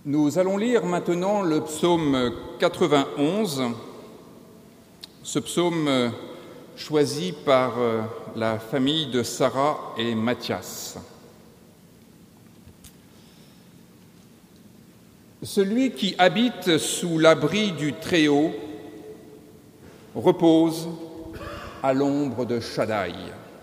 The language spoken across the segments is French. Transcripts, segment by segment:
Nous allons lire maintenant le psaume 91, ce psaume choisi par la famille de Sarah et Mathias. Celui qui habite sous l'abri du Très-Haut repose à l'ombre de Shaddai.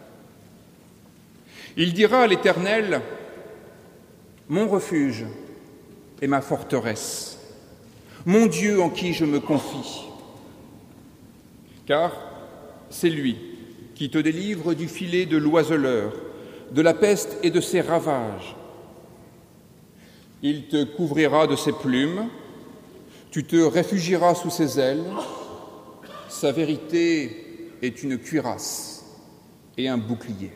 Il dira à l'Éternel, « Mon refuge et ma forteresse, mon Dieu en qui je me confie. » Car c'est lui qui te délivre du filet de l'oiseleur, de la peste et de ses ravages. Il te couvrira de ses plumes, tu te réfugieras sous ses ailes. Sa vérité est une cuirasse et un bouclier.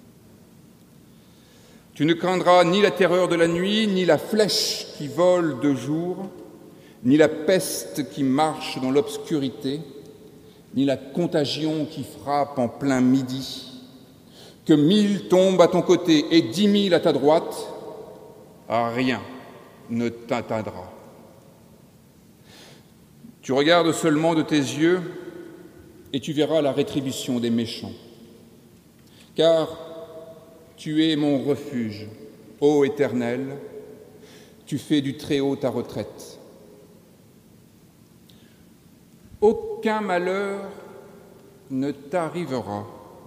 Tu ne craindras ni la terreur de la nuit, ni la flèche qui vole de jour, ni la peste qui marche dans l'obscurité, ni la contagion qui frappe en plein midi. Que 1000 tombent à ton côté et 10 000 à ta droite, rien ne t'atteindra. Tu regardes seulement de tes yeux et tu verras la rétribution des méchants. Car tu es mon refuge, ô Éternel, tu fais du Très-Haut ta retraite. Aucun malheur ne t'arrivera,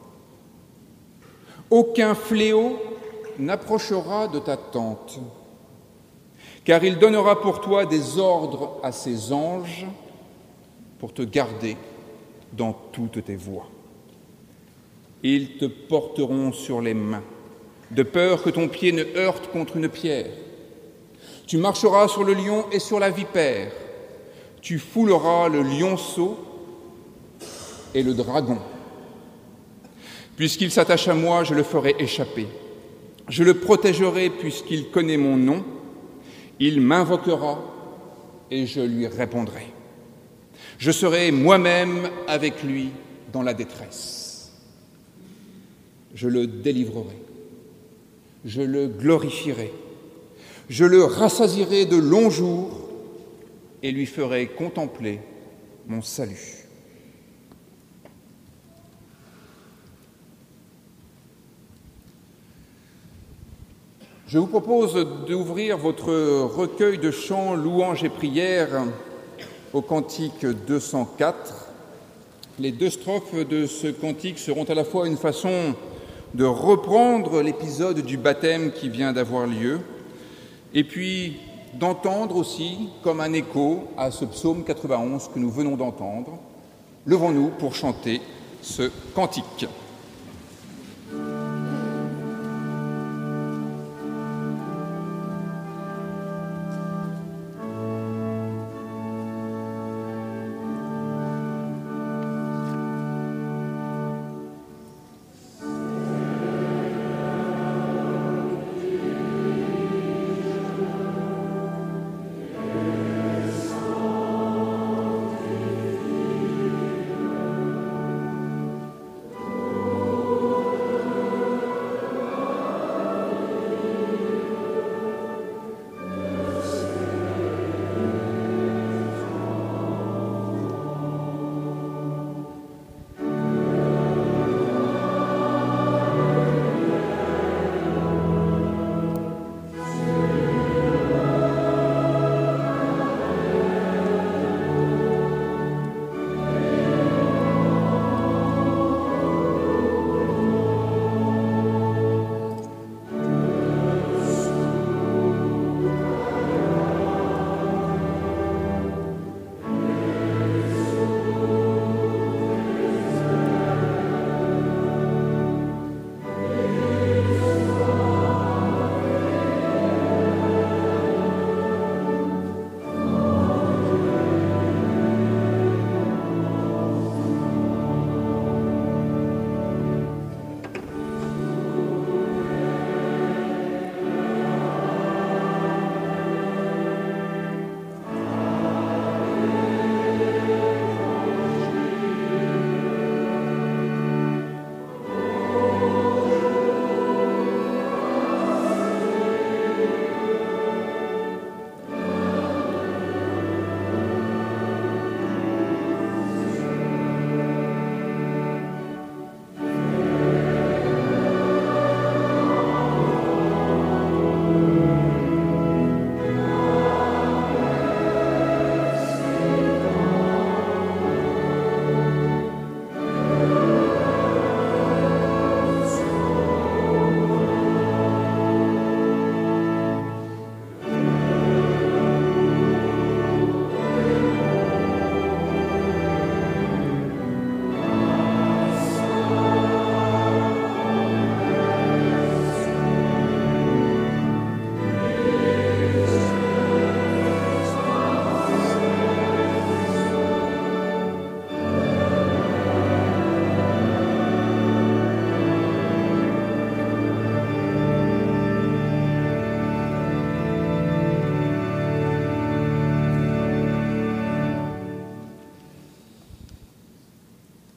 aucun fléau n'approchera de ta tente, car il donnera pour toi des ordres à ses anges pour te garder dans toutes tes voies. Ils te porteront sur les mains, de peur que ton pied ne heurte contre une pierre. Tu marcheras sur le lion et sur la vipère. Tu fouleras le lionceau et le dragon. Puisqu'il s'attache à moi, je le ferai échapper. Je le protégerai puisqu'il connaît mon nom. Il m'invoquera et je lui répondrai. Je serai moi-même avec lui dans la détresse. Je le délivrerai. Je le glorifierai, je le rassasierai de longs jours et lui ferai contempler mon salut. Je vous propose d'ouvrir votre recueil de chants, louanges et prières au cantique 204. Les 2 strophes de ce cantique seront à la fois une façon de reprendre l'épisode du baptême qui vient d'avoir lieu, et puis d'entendre aussi comme un écho à ce psaume 91 que nous venons d'entendre. Levons-nous pour chanter ce cantique.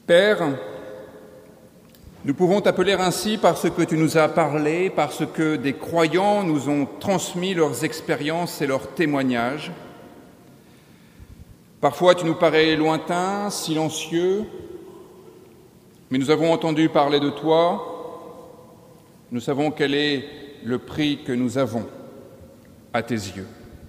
Père, nous pouvons t'appeler ainsi parce que tu nous as parlé, parce que des croyants nous ont transmis leurs expériences et leurs témoignages. Parfois, tu nous parais lointain, silencieux, mais nous avons entendu parler de toi. Nous savons quel est le prix que nous avons à tes yeux.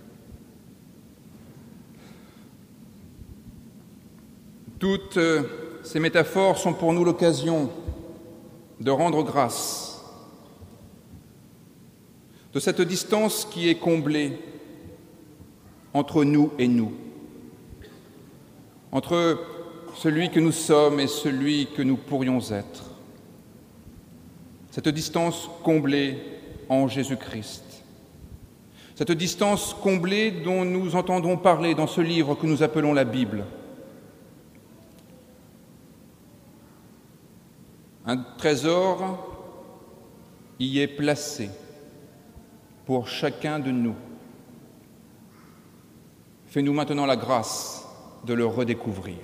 Toutes ces métaphores sont pour nous l'occasion de rendre grâce de cette distance qui est comblée entre nous et nous, entre celui que nous sommes et celui que nous pourrions être. Cette distance comblée en Jésus-Christ. Cette distance comblée dont nous entendons parler dans ce livre que nous appelons la Bible. Un trésor y est placé pour chacun de nous. Fais-nous maintenant la grâce de le redécouvrir.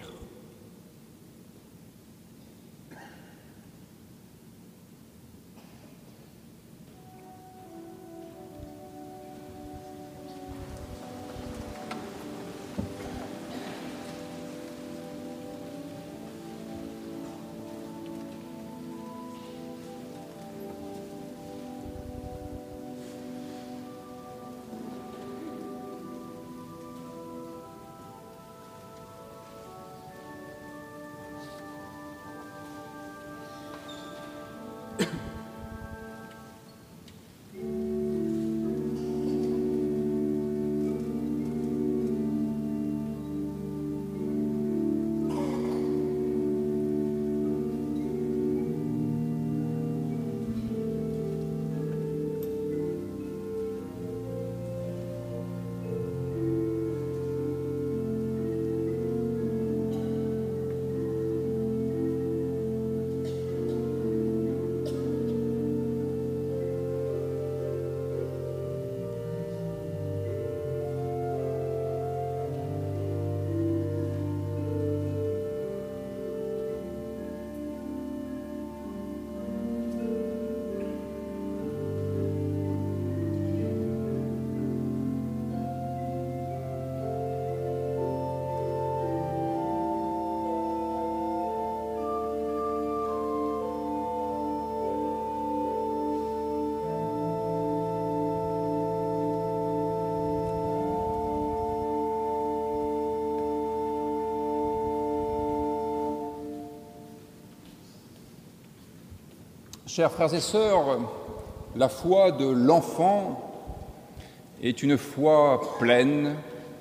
Chers frères et sœurs, la foi de l'enfant est une foi pleine,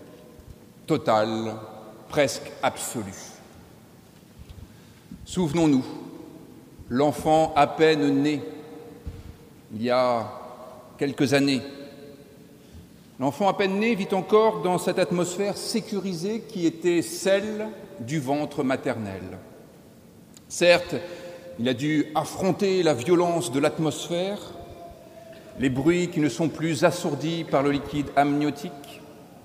totale, presque absolue. Souvenons-nous, l'enfant à peine né, il y a quelques années, l'enfant à peine né vit encore dans cette atmosphère sécurisée qui était celle du ventre maternel. Certes, il a dû affronter la violence de l'atmosphère, les bruits qui ne sont plus assourdis par le liquide amniotique,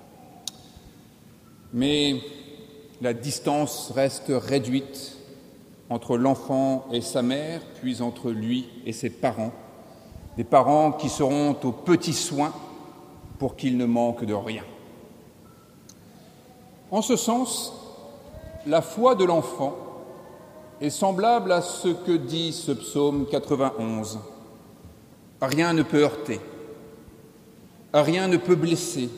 mais la distance reste réduite entre l'enfant et sa mère, puis entre lui et ses parents, des parents qui seront aux petits soins pour qu'il ne manque de rien. En ce sens, la foi de l'enfant est semblable à ce que dit ce psaume 91. Rien ne peut heurter, rien ne peut blesser,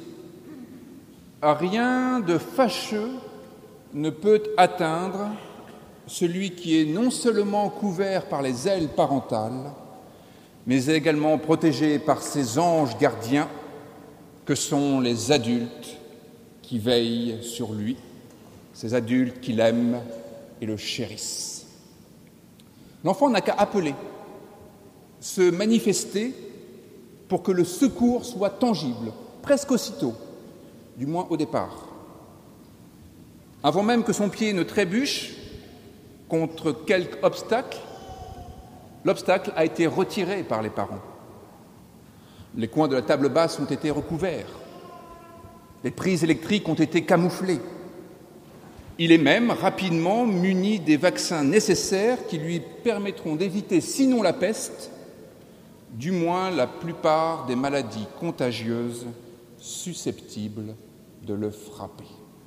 rien de fâcheux ne peut atteindre celui qui est non seulement couvert par les ailes parentales, mais également protégé par ses anges gardiens que sont les adultes qui veillent sur lui, ces adultes qui l'aiment et le chérissent. L'enfant n'a qu'à appeler, se manifester pour que le secours soit tangible, presque aussitôt, du moins au départ. Avant même que son pied ne trébuche contre quelque obstacle, l'obstacle a été retiré par les parents. Les coins de la table basse ont été recouverts, les prises électriques ont été camouflées, Il est même rapidement muni des vaccins nécessaires qui lui permettront d'éviter, sinon la peste, du moins la plupart des maladies contagieuses susceptibles de le frapper.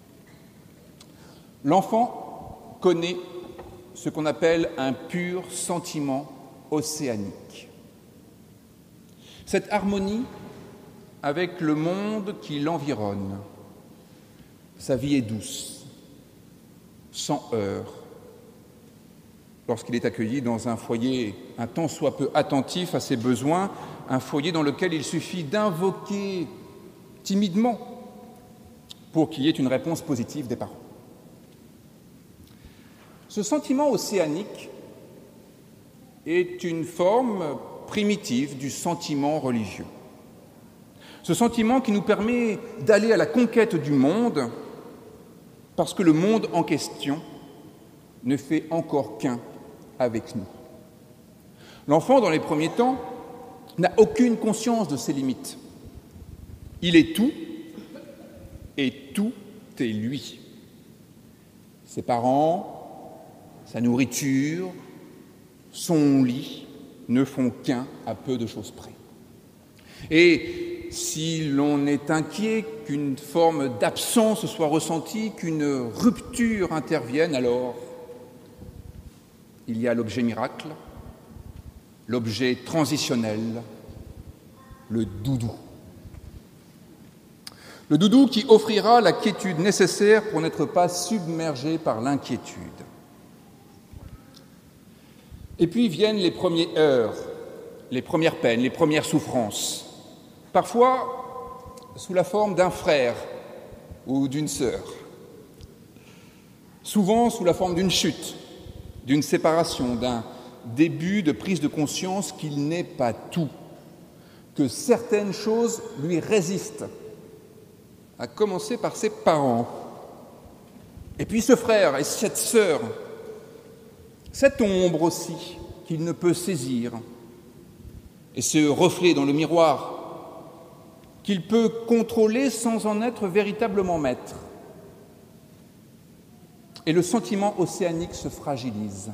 L'enfant connaît ce qu'on appelle un pur sentiment océanique. Cette harmonie avec le monde qui l'environne. Sa vie est douce, sans heurts. Lorsqu'il est accueilli dans un foyer un tant soit peu attentif à ses besoins, un foyer dans lequel il suffit d'invoquer timidement pour qu'il y ait une réponse positive des parents. Ce sentiment océanique est une forme primitive du sentiment religieux. Ce sentiment qui nous permet d'aller à la conquête du monde parce que le monde en question ne fait encore qu'un avec nous. L'enfant, dans les premiers temps, n'a aucune conscience de ses limites. Il est tout et tout est lui. Ses parents, sa nourriture, son lit ne font qu'un à peu de choses près. Et si l'on est inquiet qu'une forme d'absence soit ressentie, qu'une rupture intervienne, alors il y a l'objet miracle, l'objet transitionnel, le doudou. Le doudou qui offrira la quiétude nécessaire pour n'être pas submergé par l'inquiétude. Et puis viennent les premiers heurts, les premières peines, les premières souffrances, parfois sous la forme d'un frère ou d'une sœur, souvent sous la forme d'une chute, d'une séparation, d'un début de prise de conscience qu'il n'est pas tout, que certaines choses lui résistent, à commencer par ses parents. Et puis ce frère et cette sœur, cette ombre aussi qu'il ne peut saisir, et ce reflet dans le miroir qu'il peut contrôler sans en être véritablement maître. Et le sentiment océanique se fragilise.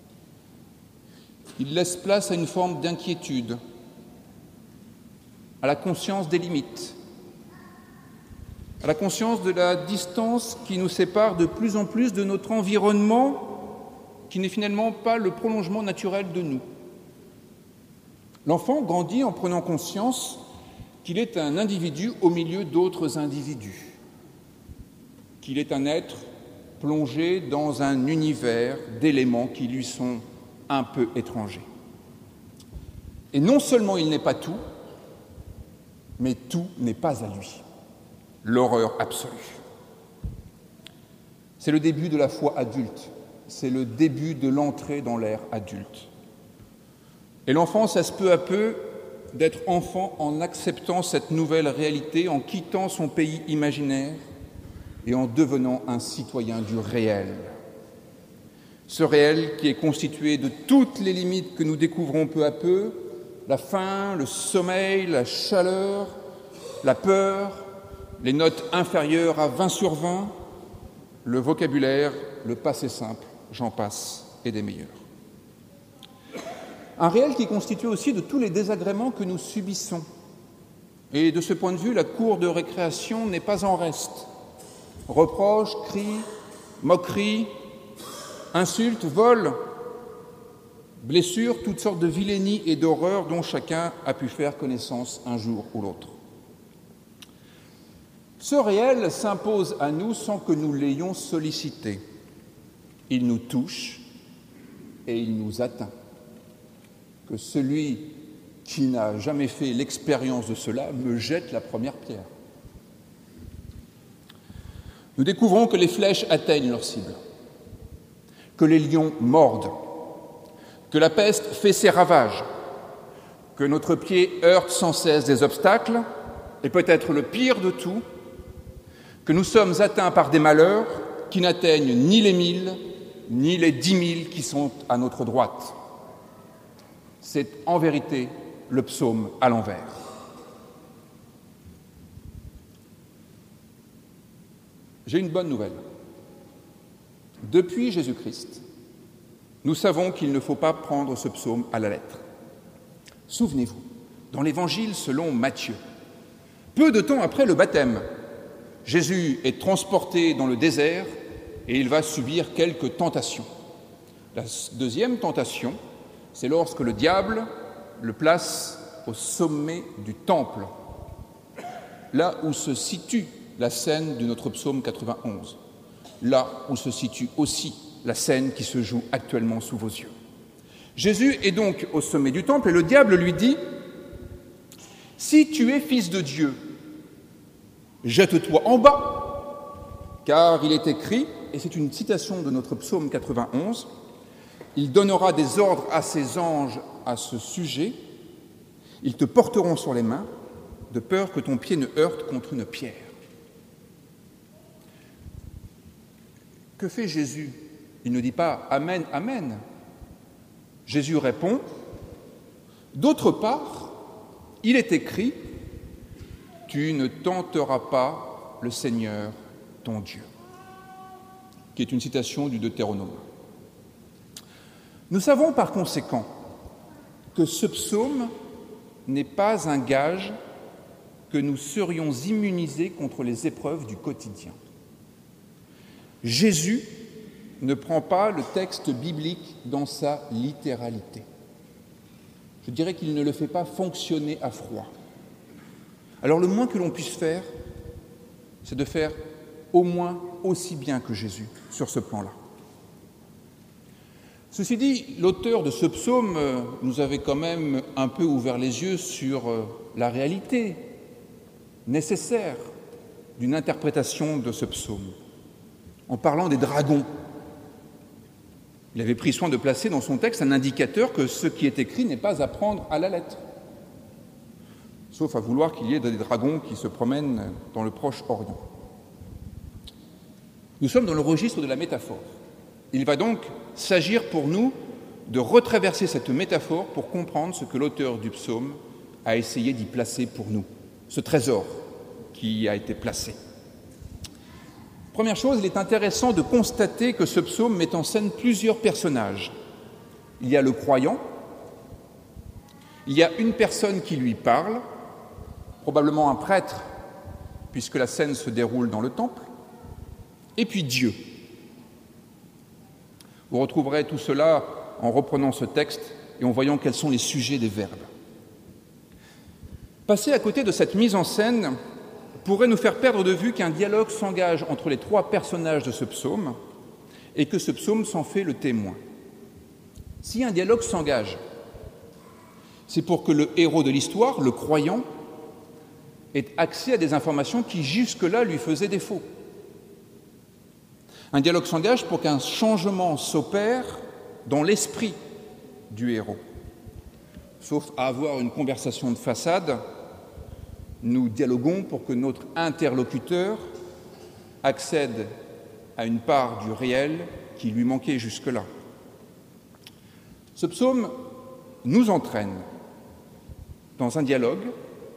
Il laisse place à une forme d'inquiétude, à la conscience des limites, à la conscience de la distance qui nous sépare de plus en plus de notre environnement, qui n'est finalement pas le prolongement naturel de nous. L'enfant grandit en prenant conscience qu'il est un individu au milieu d'autres individus, qu'il est un être plongé dans un univers d'éléments qui lui sont un peu étrangers. Et non seulement il n'est pas tout, mais tout n'est pas à lui. L'horreur absolue. C'est le début de la foi adulte, c'est le début de l'entrée dans l'ère adulte. Et l'enfant cesse peu à peu d'être enfant en acceptant cette nouvelle réalité, en quittant son pays imaginaire et en devenant un citoyen du réel. Ce réel qui est constitué de toutes les limites que nous découvrons peu à peu, la faim, le sommeil, la chaleur, la peur, les notes inférieures à 20 sur 20, le vocabulaire, le passé simple, j'en passe, et des meilleurs. Un réel qui constitue aussi de tous les désagréments que nous subissons. Et de ce point de vue, la cour de récréation n'est pas en reste. Reproches, cris, moqueries, insultes, vols, blessures, toutes sortes de vilainies et d'horreurs dont chacun a pu faire connaissance un jour ou l'autre. Ce réel s'impose à nous sans que nous l'ayons sollicité. Il nous touche et il nous atteint. Que celui qui n'a jamais fait l'expérience de cela me jette la première pierre. Nous découvrons que les flèches atteignent leur cible, que les lions mordent, que la peste fait ses ravages, que notre pied heurte sans cesse des obstacles, et peut-être le pire de tout, que nous sommes atteints par des malheurs qui n'atteignent ni les 1000, ni les 10 000 qui sont à notre droite. C'est en vérité le psaume à l'envers. J'ai une bonne nouvelle. Depuis Jésus-Christ, nous savons qu'il ne faut pas prendre ce psaume à la lettre. Souvenez-vous, dans l'Évangile selon Matthieu, peu de temps après le baptême, Jésus est transporté dans le désert et il va subir quelques tentations. La deuxième tentation, c'est lorsque le diable le place au sommet du temple, là où se situe la scène de notre psaume 91, là où se situe aussi la scène qui se joue actuellement sous vos yeux. Jésus est donc au sommet du temple et le diable lui dit « Si tu es fils de Dieu, jette-toi en bas, car il est écrit, et c'est une citation de notre psaume 91, « Il donnera des ordres à ses anges à ce sujet, ils te porteront sur les mains, de peur que ton pied ne heurte contre une pierre. » Que fait Jésus? Il ne dit pas « Amen, Amen ». Jésus répond « D'autre part, il est écrit « Tu ne tenteras pas le Seigneur, ton Dieu », qui est une citation du Deutéronome. Nous savons par conséquent que ce psaume n'est pas un gage que nous serions immunisés contre les épreuves du quotidien. Jésus ne prend pas le texte biblique dans sa littéralité. Je dirais qu'il ne le fait pas fonctionner à froid. Alors le moins que l'on puisse faire, c'est de faire au moins aussi bien que Jésus sur ce plan-là. Ceci dit, l'auteur de ce psaume nous avait quand même un peu ouvert les yeux sur la réalité nécessaire d'une interprétation de ce psaume, en parlant des dragons. Il avait pris soin de placer dans son texte un indicateur que ce qui est écrit n'est pas à prendre à la lettre, sauf à vouloir qu'il y ait des dragons qui se promènent dans le Proche-Orient. Nous sommes dans le registre de la métaphore. Il va donc s'agir pour nous de retraverser cette métaphore pour comprendre ce que l'auteur du psaume a essayé d'y placer pour nous, ce trésor qui y a été placé. Première chose, il est intéressant de constater que ce psaume met en scène plusieurs personnages. Il y a le croyant, il y a une personne qui lui parle, probablement un prêtre, puisque la scène se déroule dans le temple, et puis Dieu. Vous retrouverez tout cela en reprenant ce texte et en voyant quels sont les sujets des verbes. Passer à côté de cette mise en scène pourrait nous faire perdre de vue qu'un dialogue s'engage entre les trois personnages de ce psaume et que ce psaume s'en fait le témoin. Si un dialogue s'engage, c'est pour que le héros de l'histoire, le croyant, ait accès à des informations qui jusque-là lui faisaient défaut. Un dialogue s'engage pour qu'un changement s'opère dans l'esprit du héros. Sauf à avoir une conversation de façade, nous dialoguons pour que notre interlocuteur accède à une part du réel qui lui manquait jusque-là. Ce psaume nous entraîne dans un dialogue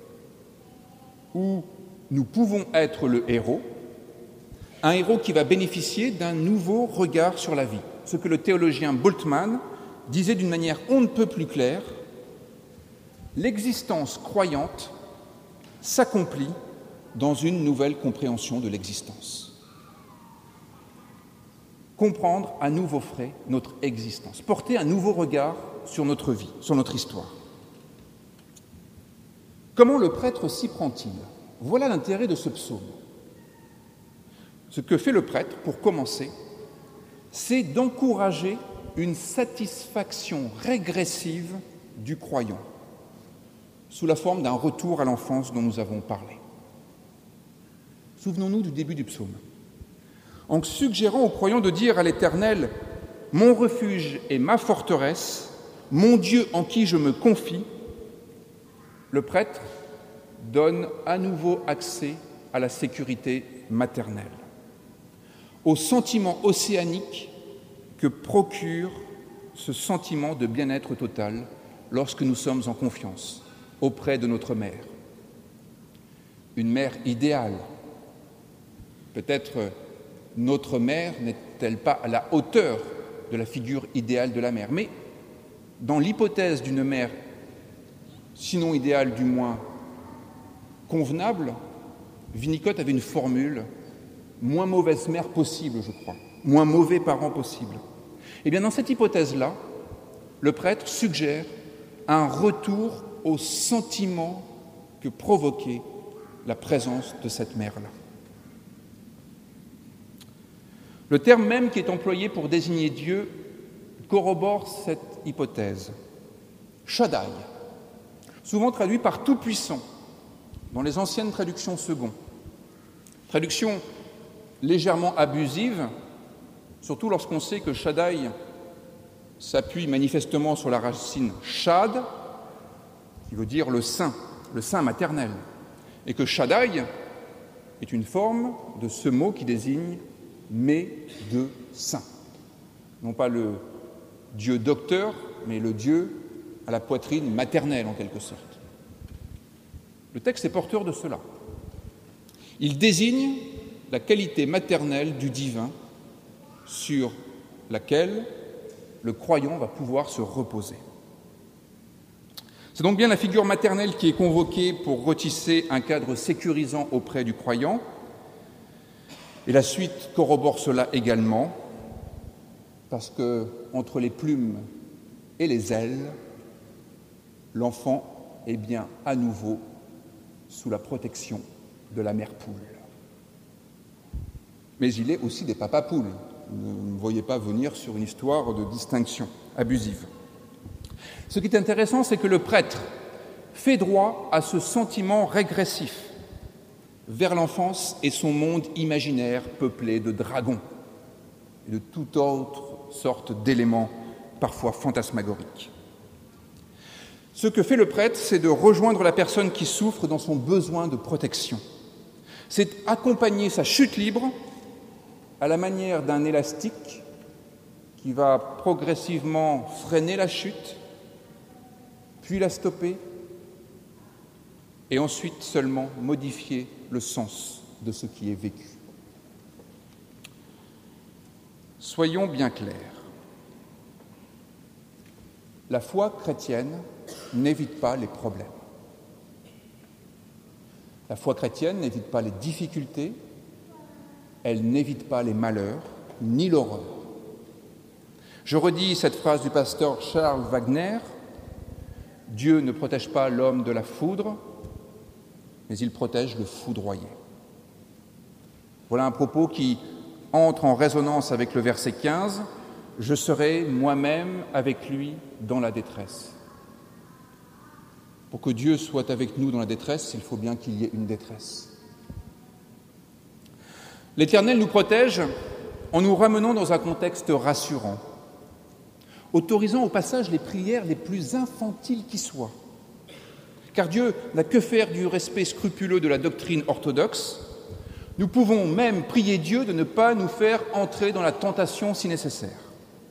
où nous pouvons être le héros, un héros qui va bénéficier d'un nouveau regard sur la vie. Ce que le théologien Bultmann disait d'une manière on ne peut plus claire, l'existence croyante s'accomplit dans une nouvelle compréhension de l'existence. Comprendre à nouveau frais notre existence, porter un nouveau regard sur notre vie, sur notre histoire. Comment le prêtre s'y prend-il? Voilà l'intérêt de ce psaume. Ce que fait le prêtre, pour commencer, c'est d'encourager une satisfaction régressive du croyant, sous la forme d'un retour à l'enfance dont nous avons parlé. Souvenons-nous du début du psaume. En suggérant aux croyants de dire à l'Éternel « Mon refuge et ma forteresse, mon Dieu en qui je me confie », le prêtre donne à nouveau accès à la sécurité maternelle, au sentiment océanique que procure ce sentiment de bien-être total lorsque nous sommes en confiance auprès de notre mère. Une mère idéale, peut-être notre mère n'est-elle pas à la hauteur de la figure idéale de la mère? Mais dans l'hypothèse d'une mère, sinon idéale, du moins convenable, Winnicott avait une formule: moins mauvaise mère possible, je crois, moins mauvais parent possible. Eh bien, dans cette hypothèse-là, le prêtre suggère un retour au sentiment que provoquait la présence de cette mère-là. Le terme même qui est employé pour désigner Dieu corrobore cette hypothèse. Shaddai, souvent traduit par Tout-Puissant dans les anciennes traductions second. Traduction légèrement abusive, surtout lorsqu'on sait que Shaddai s'appuie manifestement sur la racine Shad, qui veut dire le sein maternel, et que Shaddai est une forme de ce mot qui désigne médecin. Non pas le Dieu docteur, mais le Dieu à la poitrine maternelle en quelque sorte. Le texte est porteur de cela. Il désigne la qualité maternelle du divin sur laquelle le croyant va pouvoir se reposer. C'est donc bien la figure maternelle qui est convoquée pour retisser un cadre sécurisant auprès du croyant. Et la suite corrobore cela également, parce que entre les plumes et les ailes, l'enfant est bien à nouveau sous la protection de la mère poule. Mais il est aussi des papas poules. Ne me voyez pas venir sur une histoire de distinction abusive. Ce qui est intéressant, c'est que le prêtre fait droit à ce sentiment régressif vers l'enfance et son monde imaginaire peuplé de dragons et de toute autre sorte d'éléments parfois fantasmagoriques. Ce que fait le prêtre, c'est de rejoindre la personne qui souffre dans son besoin de protection. C'est accompagner sa chute libre à la manière d'un élastique qui va progressivement freiner la chute, puis la stopper, et ensuite seulement modifier le sens de ce qui est vécu. Soyons bien clairs. La foi chrétienne n'évite pas les problèmes. La foi chrétienne n'évite pas les difficultés, elle n'évite pas les malheurs, ni l'horreur. Je redis cette phrase du pasteur Charles Wagner: Dieu ne protège pas l'homme de la foudre, mais il protège le foudroyé. Voilà un propos qui entre en résonance avec le verset 15 : je serai moi-même avec lui dans la détresse. Pour que Dieu soit avec nous dans la détresse, il faut bien qu'il y ait une détresse. L'Éternel nous protège en nous ramenant dans un contexte rassurant, autorisant au passage les prières les plus infantiles qui soient. Car Dieu n'a que faire du respect scrupuleux de la doctrine orthodoxe. Nous pouvons même prier Dieu de ne pas nous faire entrer dans la tentation si nécessaire.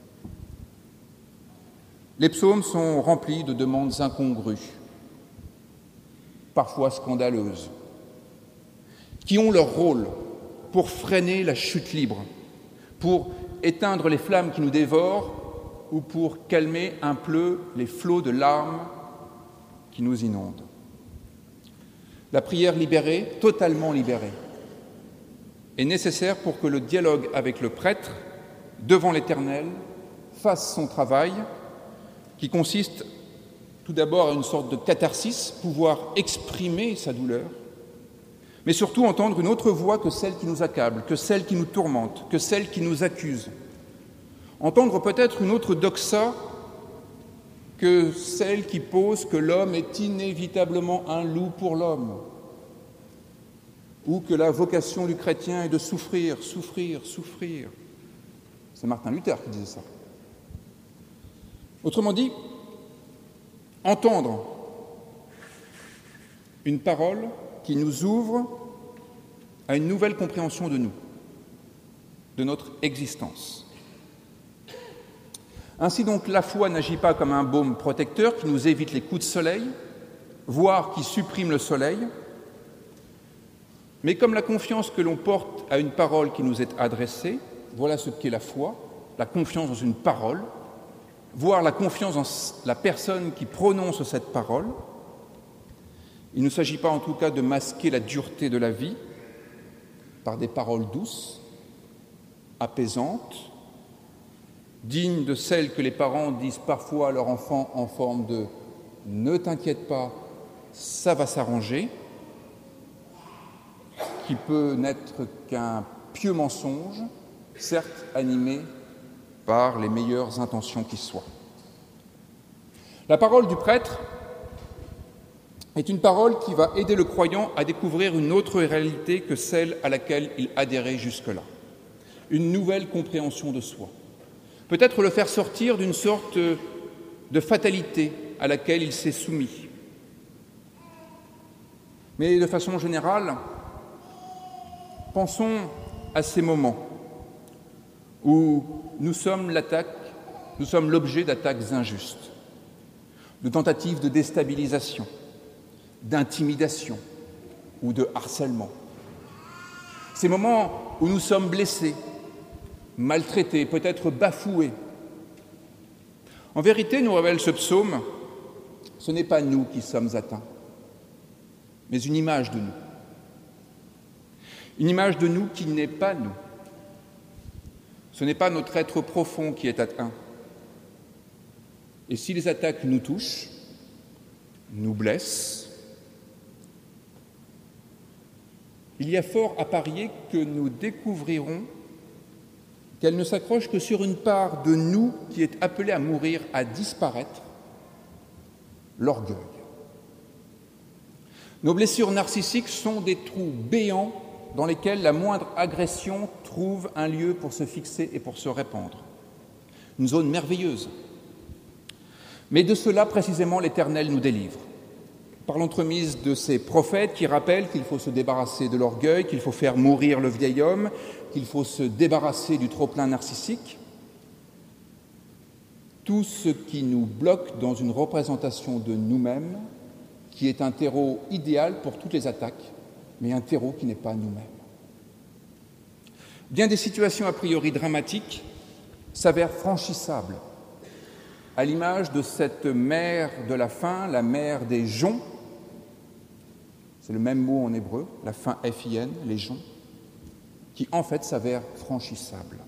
Les psaumes sont remplis de demandes incongrues, parfois scandaleuses, qui ont leur rôle pour freiner la chute libre, pour éteindre les flammes qui nous dévorent ou pour calmer un peu les flots de larmes qui nous inondent. La prière libérée, totalement libérée, est nécessaire pour que le dialogue avec le prêtre, devant l'Éternel, fasse son travail, qui consiste tout d'abord à une sorte de catharsis, pouvoir exprimer sa douleur, mais surtout entendre une autre voix que celle qui nous accable, que celle qui nous tourmente, que celle qui nous accuse. Entendre peut-être une autre doxa que celle qui pose que l'homme est inévitablement un loup pour l'homme, ou que la vocation du chrétien est de souffrir, souffrir, souffrir. C'est Martin Luther qui disait ça. Autrement dit, entendre une parole qui nous ouvre à une nouvelle compréhension de nous, de notre existence. Ainsi donc, la foi n'agit pas comme un baume protecteur qui nous évite les coups de soleil, voire qui supprime le soleil, Mais comme la confiance que l'on porte à une parole qui nous est adressée, voilà ce qu'est la foi, la confiance dans une parole, voire la confiance dans la personne qui prononce cette parole. Il ne s'agit pas en tout cas de masquer la dureté de la vie par des paroles douces, apaisantes, dignes de celles que les parents disent parfois à leur enfant en forme de « ne t'inquiète pas, ça va s'arranger », qui peut n'être qu'un pieux mensonge, certes animé par les meilleures intentions qui soient. La parole du prêtre est une parole qui va aider le croyant à découvrir une autre réalité que celle à laquelle il adhérait jusque-là, une nouvelle compréhension de soi. Peut-être le faire sortir d'une sorte de fatalité à laquelle il s'est soumis. Mais de façon générale, pensons à ces moments où nous sommes l'objet d'attaques injustes, de tentatives de déstabilisation, d'intimidation ou de harcèlement. Ces moments où nous sommes blessés, maltraités, peut-être bafoués. En vérité, nous révèle ce psaume, ce n'est pas nous qui sommes atteints, mais une image de nous. Une image de nous qui n'est pas nous. Ce n'est pas notre être profond qui est atteint. Et si les attaques nous touchent, nous blessent, il y a fort à parier que nous découvrirons qu'elle ne s'accroche que sur une part de nous qui est appelée à mourir, à disparaître, l'orgueil. Nos blessures narcissiques sont des trous béants dans lesquels la moindre agression trouve un lieu pour se fixer et pour se répandre. Une zone merveilleuse. Mais de cela, précisément, l'Éternel nous délivre. Par l'entremise de ces prophètes qui rappellent qu'il faut se débarrasser de l'orgueil, qu'il faut faire mourir le vieil homme, qu'il faut se débarrasser du trop-plein narcissique. Tout ce qui nous bloque dans une représentation de nous-mêmes, qui est un terreau idéal pour toutes les attaques, mais un terreau qui n'est pas nous-mêmes. Bien des situations a priori dramatiques s'avèrent franchissables, à l'image de cette mer de la faim, la mer des joncs. C'est le même mot en hébreu, la faim F-I-N, les joncs, qui en fait s'avère franchissable.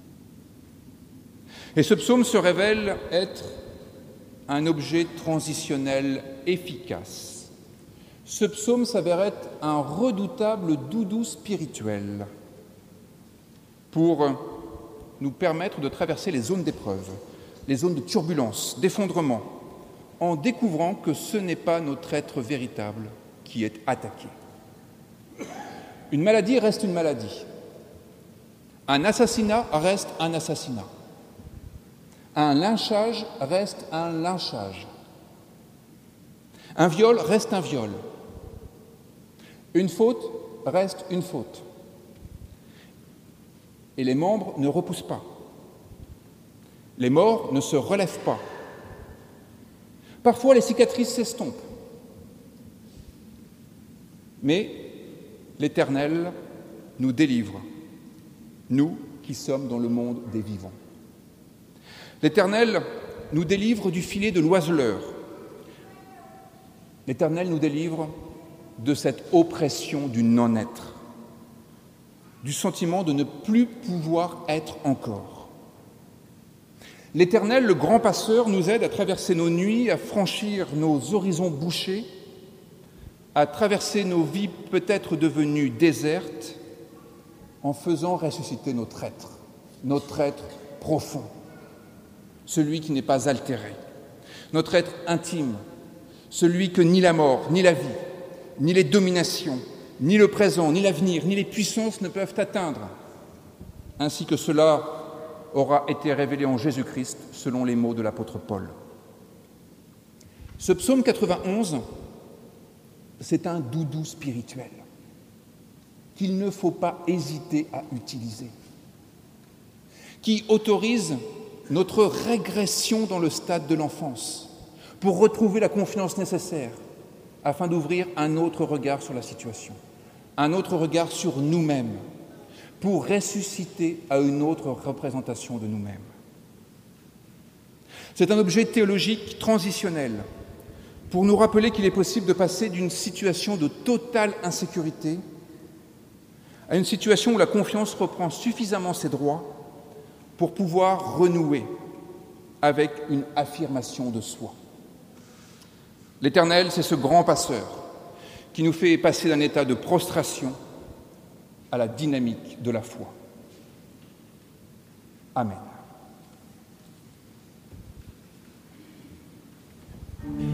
Et ce psaume se révèle être un objet transitionnel efficace. Ce psaume s'avère être un redoutable doudou spirituel pour nous permettre de traverser les zones d'épreuve, les zones de turbulence, d'effondrement, en découvrant que ce n'est pas notre être véritable qui est attaqué. Une maladie reste une maladie. Un assassinat reste un assassinat. Un lynchage reste un lynchage. Un viol reste un viol. Une faute reste une faute. Et les membres ne repoussent pas. Les morts ne se relèvent pas. Parfois, les cicatrices s'estompent. Mais l'Éternel nous délivre, nous qui sommes dans le monde des vivants. L'Éternel nous délivre du filet de l'oiseleur. L'Éternel nous délivre de cette oppression du non-être, du sentiment de ne plus pouvoir être encore. L'Éternel, le grand passeur, nous aide à traverser nos nuits, à franchir nos horizons bouchés, à traverser nos vies peut-être devenues désertes, en faisant ressusciter notre être profond, celui qui n'est pas altéré, notre être intime, celui que ni la mort, ni la vie, ni les dominations, ni le présent, ni l'avenir, ni les puissances ne peuvent atteindre, ainsi que cela aura été révélé en Jésus-Christ selon les mots de l'apôtre Paul. Ce psaume 91, c'est un doudou spirituel qu'il ne faut pas hésiter à utiliser, qui autorise notre régression dans le stade de l'enfance pour retrouver la confiance nécessaire afin d'ouvrir un autre regard sur la situation. un autre regard sur nous-mêmes, pour ressusciter à une autre représentation de nous-mêmes. C'est un objet théologique transitionnel pour nous rappeler qu'il est possible de passer d'une situation de totale insécurité à une situation où la confiance reprend suffisamment ses droits pour pouvoir renouer avec une affirmation de soi. L'Éternel, c'est ce grand passeur qui nous fait passer d'un état de prostration à la dynamique de la foi. Amen.